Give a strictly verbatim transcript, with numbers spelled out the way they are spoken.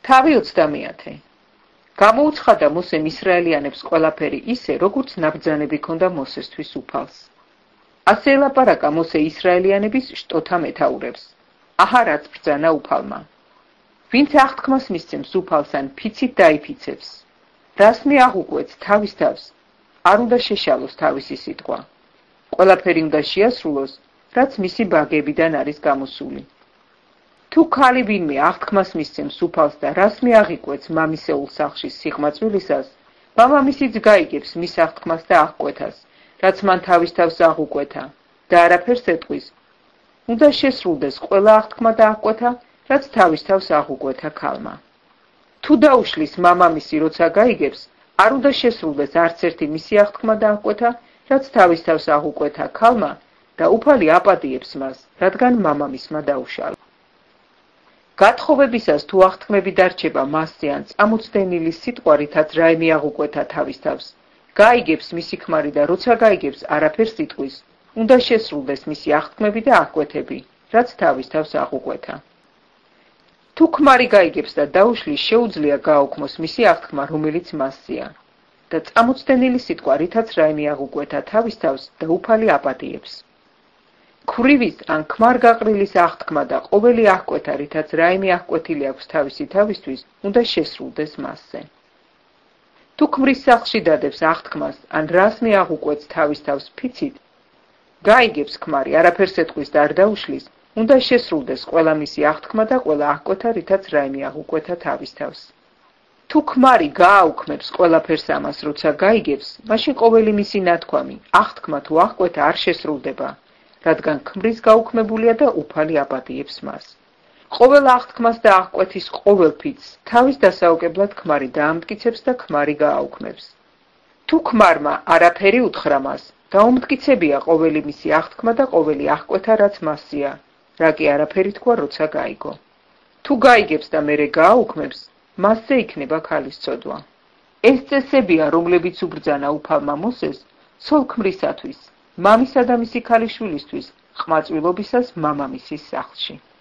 თავი ოცდამეათე. გამოუცხადა მოსემ ისრაელიანებს ყველაფერი ისე, როგორც ნაბრძანები ჰქონდა მოსესთვის უფალს. ასე ელაპარაკა მოსე ისრაელიანების შტოთა მეთაურებს. აჰა რაც ბრძანა უფალმა. ვინც აღთქმას მისცემს უფალს ან ფიცით დაიფიცებს. რას მიაღუკვეთს თავის თავს, არ უნდა შეშალოს თავისი სიტყვა. ყველაფერი უნდა შეასრულოს, რაც მისი ბაგებიდან არის გამოსული. თუ ქალი ვინმე აღთქმას მისცემს უფალს და რას მიაღიკვეთს მამისეულ სახლში სიღმაწვილისას, მამამისიც გაიგებს მის აღთქმას და აღკვეთას, რაც მან თავის თავს აღუკვეთა და არაფერს ეტყვის. უნდა შესრულდეს ყველა აღთქმა და აღკვეთა, რაც თავის თავს აღუკვეთა ქალმა. თუ დაუშლის მამამისი, როცა გაიგებს, არ უნდა შესრულდეს არც ერთი მისი აღთქმა და აღკვეთა, რაც თავის თავს აღუკვეთა ქალმა და უფალი აპატიებს მას, რადგან მამამისმა დაუშალა. გათხოვებისას თუ აღთქმები დარჩება მასზე ან წამოწდენილი სიტყვა, რითაც რაიმე აღუკვეთა თავის თავს, გაიგებს მისი ქმარი და როცა გაიგებს არაფერს იტყვის, უნდა შესრულდეს მისი აღთქმები და აღკვეთები, რაც თავის თავს აღუკვეთა. თუ ქმარი გაიგებს და დაუშლის, შეუძლია გააუქმოს მისი აღთქმა, რომელიც მასზეა და წამოწდენილი სიტყვა, რითაც რაიმე აღუკვეთა თავის თავს და უფალი აპატიებს. ქვრივის ან ქმარ-გაყრილის აღთქმა და ყოველი აღკვეთა, რითაც რაიმე აღკვეთილი აქვს თავისი თავისთვის, უნდა შესრულდეს მასზე. თუ ქმრის სახლში დადებს აღთქმას ან რას მიაღუკვეთს თავის თავს ფიცით, გაიგებს ქმარი, არაფერს ეტყვის და არ დაუშლის, უნდა შესრულდეს ყველა მისი აღთქმა და ყველა აღკვეთა, რითაც რაიმე აღუკვეთა თავის თავს. თუ ქმარი გააუქმებს ყველაფერს ამას, როცა გაიგებს, მაშინ ყოველი მისი ნათქვამი, აღთქმა თუ აღკვეთა არ შესრულდება, რადგან ქმრის გაუქმებულია და უფალი აპატიებს მას. ყოველ აღთქმას და აღკვეთის ყოველ ფიცს თავის დასაუგებლად ქმარი დაამტკიცებს და ქმარი გააუქმებს. თუ ქმარმა არაფერი უთხრა მას, დაუმტკიცებია ყოველი მისი აღთქმა და ყოველი აღკვეთა, რაც მასზეა, რა კი არაფერი თქვა, როცა გაიგო. თუ გაიგებს და მერე გააუქმებს, მასზე იქნება ქალის ცოდვა. ეს წესებია, რომლებიც უბრძანა უფალმა მოსეს, ცოლ ქმრისათვის, მამისა და მისი ქალიშვილისთვის, ყმაწვილობისას მამამისის სახლში.